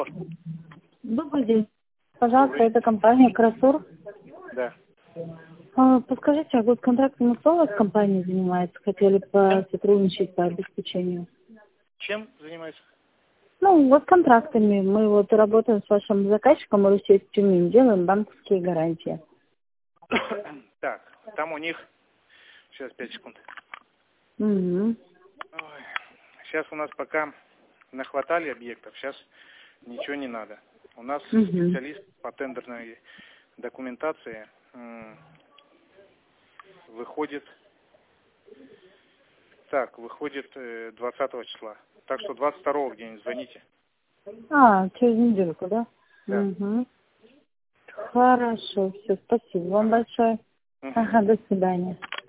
Добрый день. Пожалуйста, это компания Красур. Да. Подскажите, а госконтрактом кто у вас компания занимается? Хотели сотрудничать по обеспечению? Чем занимается? Ну, госконтрактами. Мы вот работаем с вашим заказчиком Руси Тюмень, делаем банковские гарантии. Так, там у них... Сейчас, 5 секунд. Угу. Ой. Сейчас у нас пока нахватали объектов, сейчас ничего не надо. У нас специалист по тендерной документации выходит 20 числа. Так что 22-го где-нибудь звоните. Через недельку, да? Да. Угу. Хорошо, все, спасибо вам большое. Угу. Ага, до свидания.